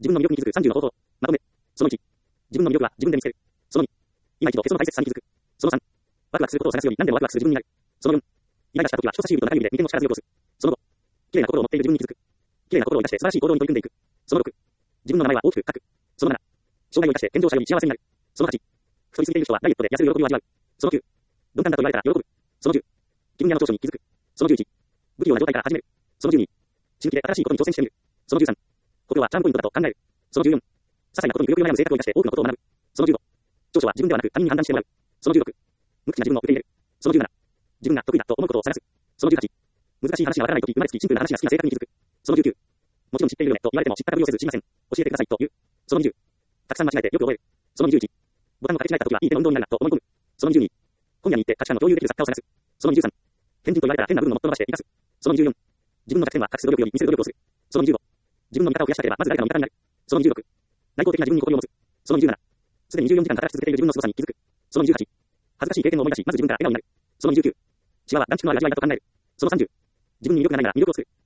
自分の魅力に気づく30の方法。まとめ。その1。自分の魅力は自分で見つける。その2。今一度結論の大切さに気づく。その3。ワクワクすることを探すより何でもワクワクする自分になる。その4。イライラした時は人差し指と中指で右手の力強く押す。その5。綺麗な心を持っている自分に気づく。綺麗な心を生かして素晴らしい行動に取り組んでいく。その6。自分の名前は大きく書く。その7。障害を生かして健常者より幸せになる。その8。太りすぎている人はダイエットで痩せる喜びを味わう。その9。鈍感だと言われたら喜ぶ。その10。気分屋の長所に気づく。その11。不器用な状態から始める。その12。死ぬ気で新しいことに挑戦してみる。その13。故郷はチャームポイントだと考える。その14。些細なことにくよくよ悩む性格を生かして多くのことを学ぶ。その15。長所は自分ではなく他人に判断してもらう。その16。無口な自分を受け入れる。その17。自分が得意だと思うことを探す。その18。難しい話がわからないとき生まれつきシンプルな話が好きな性格に気づく。その19。もちろん知っているよねと言われても知ったかぶりをせず知りません。教えてくださいと言う。その20。たくさん間違えてよく覚える。その21。ボタンを掛け違えたときはいい手の運動になるなと思い込む。その22。本屋に行って価値観の共有できる作家を探す。その23。変人と言われたら変な部分をもっと伸ばして生かす。その24。自分の弱点は隠す努力より見せる努力をする。その25。自分の味方を増やしたければまず誰かの味方になる。その26。内向的な自分に誇りを持つ。その27。すでに24時間働き続けている自分の凄さに気づく。その28。恥ずかしい経験を思い出し、まず自分から笑顔になる。その29。シワは団地のある味わいだと考える。その30。自分に魅力がないなら魅力を作る。